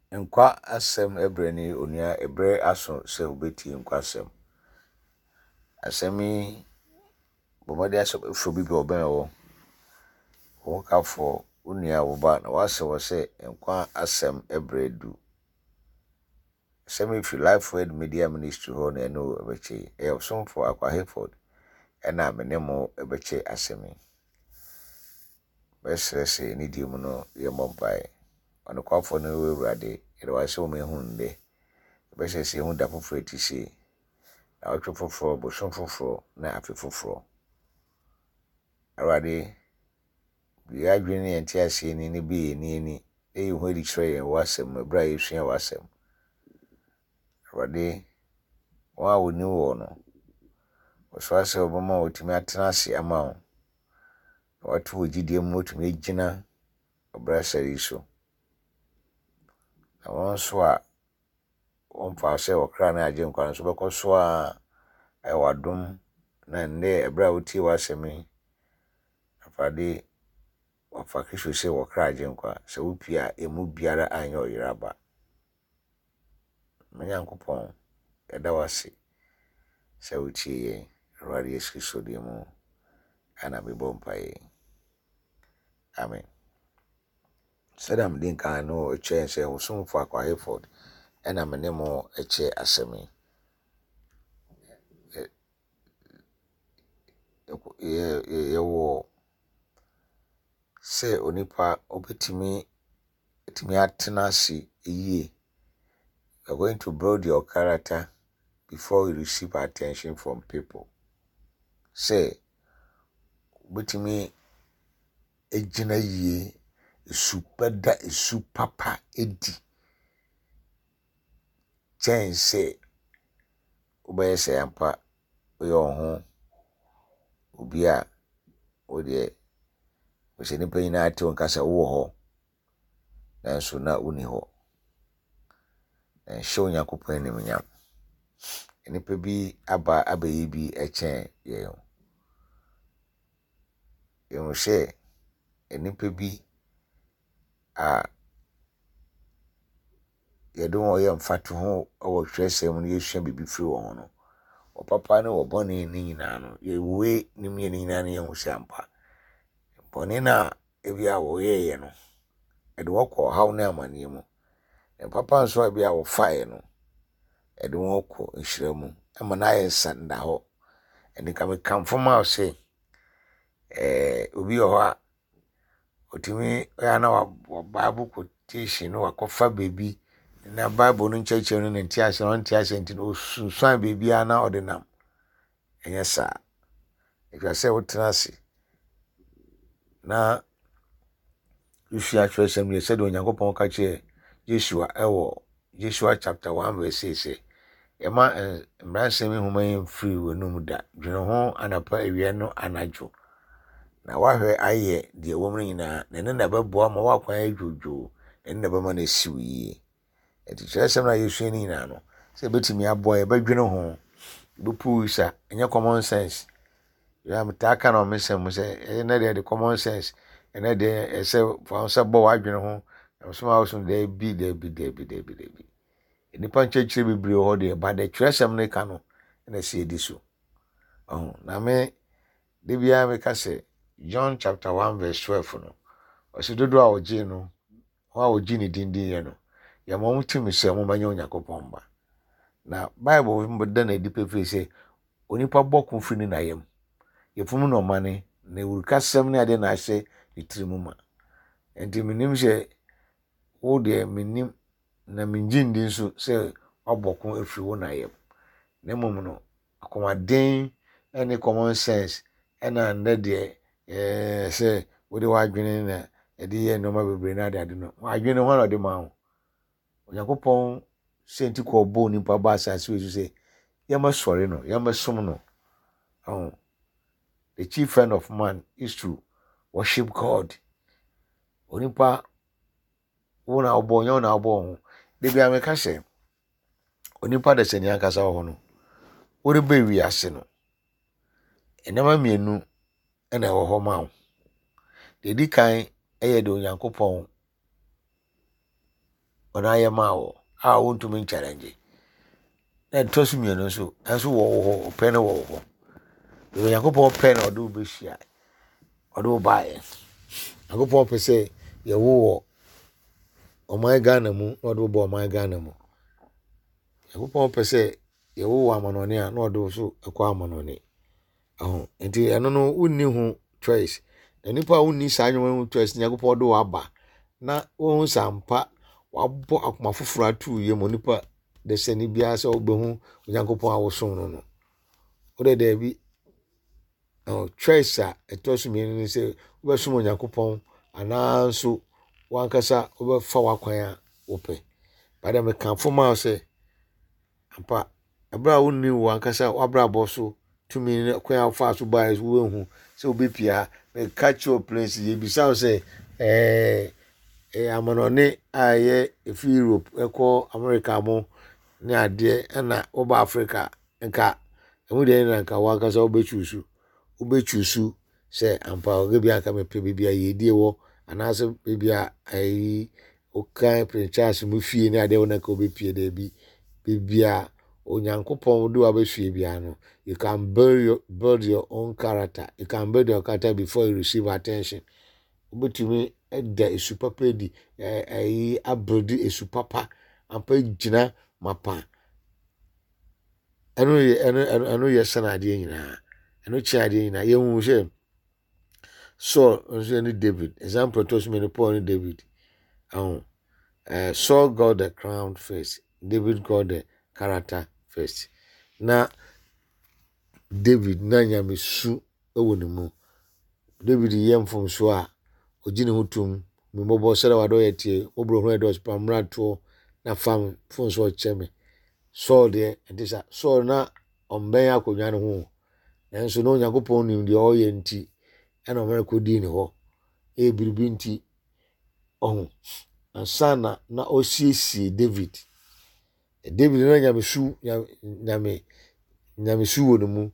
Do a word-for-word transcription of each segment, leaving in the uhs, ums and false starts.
Nkwa asem ebrani onua ebre aso se obeti nkwa asem. Asemi bomade aso fo bi oben wo. Wo ka fo onua wo ba na wase wo se nkwa asem ebredu. Asemi fi Life Word Media Ministry ho na no ebeche. E so for Akwa Hayford ena menemo ebeche asemi. Besrese ni di mu no ye mompai. Ono kwa fo no ewurade ere wa se o me hunde. Bese se hu da foforo ti se na otwo foforo bo so foforo na afi foforo awade bi adwene enti ase ni ni bi ni ni e hu edi kire yen wasem bra yesua wasem awade wa woni wo no so ase obama otimi atena ase ama wo watu ogidie mu otimi agina obra sari so awon so a on fa se okra na aje nkwa so beko so a e wadom na nde ebra uti wasemi afade wafa kisho se okra aje nkwa se upia emu biara anyo yiraba menya nkopon eda wase se uti ye rari eskiso de mu ana be bompaye amen. Sedam din kan no eche se osum for Akwa Hayford ena menemo eche asemi ye ye wo se onipa obetimi etimi atena si ye. You're going to build your character before you receive attention from people. Say obetimi ejina ye supeda esu papa edi chance obeye se ampa oyo ho obi a ode o se ni panyina ate on kasa wo ho nanso na uni ho en show Yakopon ni mnyam enipa bi aba abayi bi echen ye yo yo she enipa bi a yedon o ye mfatu ho o hwesem no yesua bibi firi wo no o papa ne wo bone ni nyina no ye we ni me ni nyina no ye hu se ampa bone na ebi a wo ye ye no edo wokọ haw na amane mu e papa nso abi a wo fae no edo wokọ nhiramu ama na ye sanda ho eni ka me kamfoma o se eh obi ho a otimi ya na wa Bible quotation no wakofa baby na Bible no ncheche no nti ase no nti ase nti no sunsan baby ana odinam enye sa if say wotenase na Yeshua chwesem ye said Onyankopon ka che Yeshua ewo Yeshua chapter one verse six say ema mransem human free wonum da dwene ho anapa ewie no anajo na wahwe aye de womre nyina na ne na bebo ama wakwan adwojo enne ba ma na siwi enti chwesem na Yeshua ni nyina no se betimi aboy ba dwene ho bupu isa enye common sense ya mtaka na omesem se na de common sense ene de ese for se bo wadwene ho so ma so de bi de bi de bi de bi de bi enipa nchechire bebre ho de ba de chwesem ne ka no na se edi so oh na me de bia me ka se John chapter one verse twelve no o se dodo a oji no ho a oji ni dindin ye no ya mo mutimi se mo manya Onyankopon ba na Bible mbeda na di pefe se onipa bokun fini na yam yefum no mane na wurukasem na ade na ahye itirimu ma enti minim je wo de minim na minjindi nso se obokun afiri wo na yam na mom no akomaden any common sense ena nda de eh se wo de wadwene na edi ye no ma bebre na ade no wadwene ho na de ma ho Yakopon senti ko bo nipa ba asase we se yama sori no yama som no oh the chief friend of man is to worship God. Onipa wona obo nyo na obo ho de bia me ka se onipa de seni ankasa ho no wo de ba wi ase no enema mienu ena ho ho ma wo de di kan eye de Onyankopon ona ye ma wo a wontumi challenge na tosu mi no so enso wo ho pe no wo ho do yakopon pe no do be hia odo ba ye yakopon pe se ye wo o my Ghana mu odo bo my Ghana mu yakopon pe se ye wo amanone a na odo so ekwa amanone aho enti eno no unni hu choice na nipa unni sa anwo hu choice yakopon do aba na wo sampa wabo akoma foforo atu ye mo nipa de seni bia se obehu yakopon awoso no no o de de bi oh choice a etosu mi ni se obeso yakopon ananso wankasa obefa wakwan a ope bada me kan foma se ampa abra unni wankasa wabra boso tumi kwan afa so bai wo hu se obepia me catch your place ye bisa se eh eh amanone aye efi Europe eko America mo ni ade na oba Africa nka emu de na nka wankasa obechusu obechusu se ampa ogebi aka me pe bibia ye die wo anase bibia ai okan princess mu fie ni ade wona ka obepie de bi bibia onyankopon do abefie bia no you can build your, build your own character. You can build your character before you receive attention. Obetumi eda esupapa di eh abrodi esupapa ampa gina mapa eno ye eno eno ye sanade nyina eno chiade nyina ye hu hye so nso ni David example to so many Paul ni David ahun uh, Saul got the crown first, David got the character first. Na David na nyame su ewo ne mu David yem from so a ogine hutum me mobo sere wado yetie obro hu edos pamrato na fam fon so cheme Saul de entisa Saul na omben akonwa ne ho enso no yakopon nim de o ye nti ena omere ko di ne ho e biribi nti ohun ansana na osiesie David David na nyame su nyame nyame su wo ne mu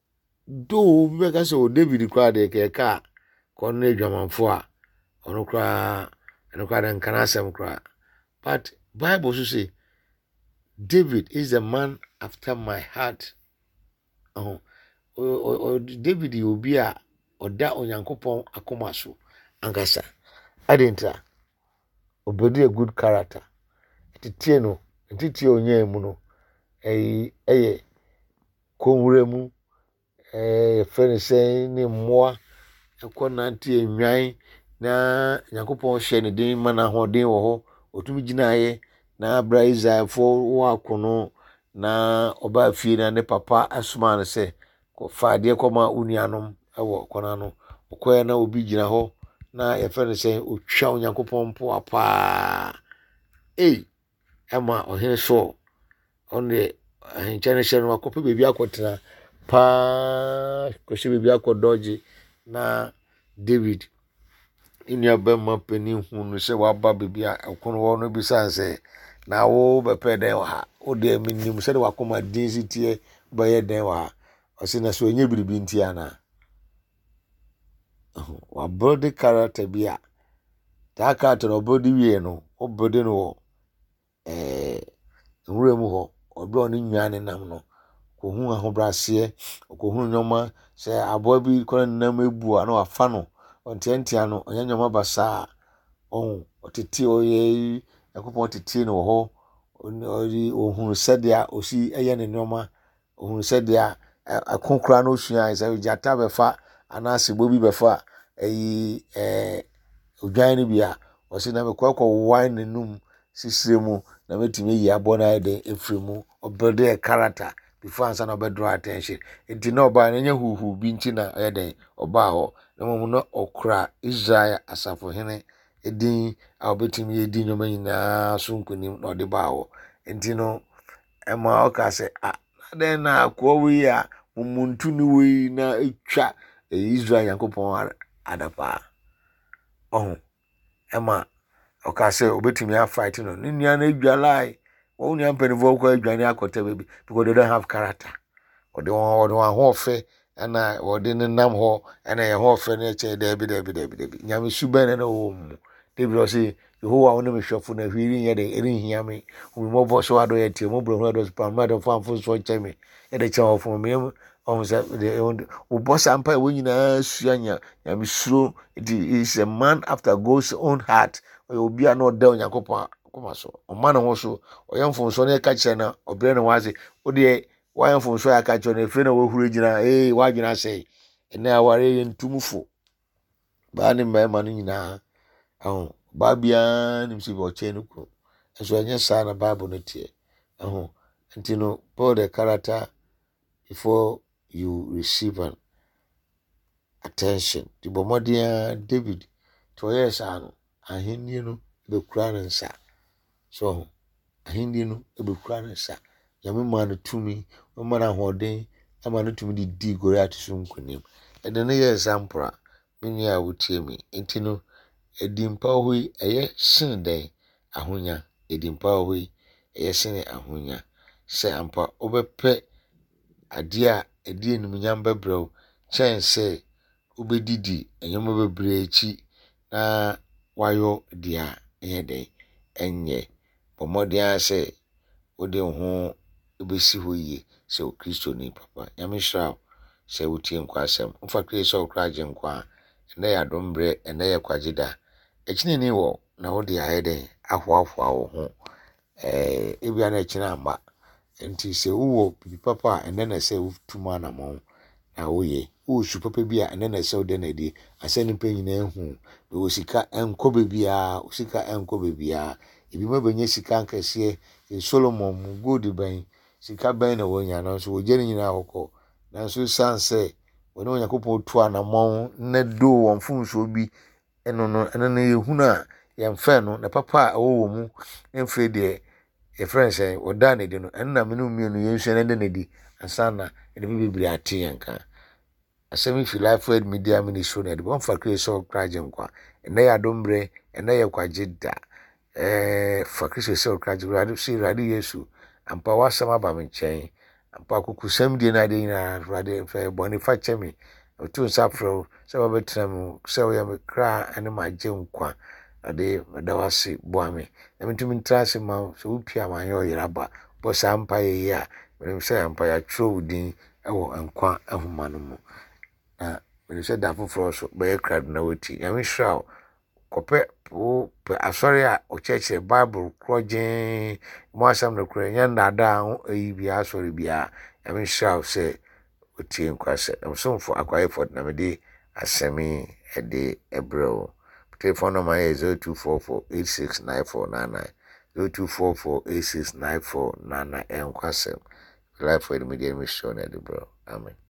do be ka so David kwa de ke ka kon na adwamanfo a ono kwa ono kwa den kana asem kwa but Bible so say David is a man after my heart. Oh, o David obi a oda onyankopon akoma so angasa adenta obedi a good character titie no titie onye mu no eh eh konwure mu eh fense ni moa ekonanti enwan na yakopon hye ne din mana hodin wo ho otumi ginaye na abra Israel fo wa kono na oba fie na ne papa asuma ne se ko faade koma unianom ewo kona no okoya na obi gina ho na ye fense otwa onyankopon po apa eh ama ohene so onde ahенчане hye no akope bebi akotena pa ko hye bebi akodoji na David inia bemma pani hu no se waba bebi akono wo no bisanse na wo bepe den ha o de minim se de wakoma density ba ye den wa o se na so onye biribi nti ana wa build character bia ta character no build wie no o build no eh nwuremu ho obi oni nwane nam no ko hu ahobrase ko hu nyoma se abo bi ko nam ebu a na wafa no ontiantia no onye nyoma basa on otiti oye yakopon titi no ho ori ohun sedia osi eye ne nyoma ohun sedia akonkra no sua isa jata befa anase bobi befa eyi eh odwan ni bia osi na mekwa kwa wine num sisiremu na metimi yi abona ede efremu o build a character before answer no be draw attention enti no ba na nya huhu bi nti na ede oba ho na mo no okra Israel asafo hene edin a obetimi edi nyoma nyina so nkonim na ode ba ho enti no ema oka se ah den na ko wi a mumuntu ni wi na etwa Israel yakopon adapa oh ema oka se obetimi a fight no ni nia na edwalai wo nia mpanivo kwa edwane akota bebi because they don't have character or they want or ho fe ana or they nam ho ana ye ho fe na che de bi de bi de bi de bi nyame subene na wo mu David say Yehowa wo ne me hwefo na hwiri nye de eri hia me wo mo bo so ado ye tie mo bro do spam ma do famfo so che me e de che wo fo me on se de wo boss ampa wo nyina suanya ya me suro it is a man after God's own heart obi a no da Onyankopon akoma so o man wo so o yemfo so na ka che na obre na waze wo de wa yemfo so ya ka che na fre na wo huru gyina eh wa gyina sei ena aware ye ntumfo ba ne mai ma no nyina ahụ babia nim si bo che no ko eso anya sa na bible no tie ahụ nti no pour the character before you receive an attention the bomodia David to yes an ahenni no be kura no nsa so ahenni no be kura no nsa yame ma no tumi ma na hoden ama no tumi di di Goliath so nkonim e de no yes ampra mini a wotie mi nti no edimpa hoi eye sin den ahonya edimpa hoi eye sin ahonya se ampa obepe ade a ade enum nyam bebrɛw chen se obedidi enyom bebre echi na wayo dia enye den enye pomodia se ode ho obesi hoye se o Kristo ni papa nyame hira se wotie nkwasem mfa Kristo okraje nkwa ene ya dombre ene ya kwagida echini ni wo na wo de ayede ahoahoa wo ho eh ebia na echina amba enti se wo bibi papa ene na se tuma na mo na wo ye wo su papa bia ene na se wo de na di asani pe nyina ehu wo sika enko bebia wo sika enko bebia ebi ma benye sika nkese e Solomon mu gold ban sika ban na wo nya no so wo je ni nyina hokọ na so sanse wona Onyankopon tu anamon na do won funso bi eno no eno na yehuna yemfa no na papa a wo mu emfre de e friends e oda na di no enna me no mienu yenhwe na de na di asana e de bibiri ate yanka asemi fi life word media ministry na de bon fa Kristo kraje nkwa ena ya dombre ena ya kwagida eh fa Kristo so kraje radu si radu Yesu ampa wasama ba me nchen ampa kukusam die na de na radu fa boni fa chemi otu nsafro se ba betram se o ya me kra ene ma je nkwa ade dawase boame na mitumi ntrase ma so upia ma yo yeraba bo sampa ye ya me se ampa ya trowdin ewo nkwa ahoma no mu na me se da foforo so be kra na woti ya me hira kope po asori a o cheche Bible krojen mo asam no kro nya ndada ayi bia asori bia ya me hira se otie nkwase amsomfo akwaye for na me de asemi ede ebro telephone number is zero two four four eight six nine four nine nine zero two four four eight six nine four nine nine enkwase life for the media mission ede bro amen.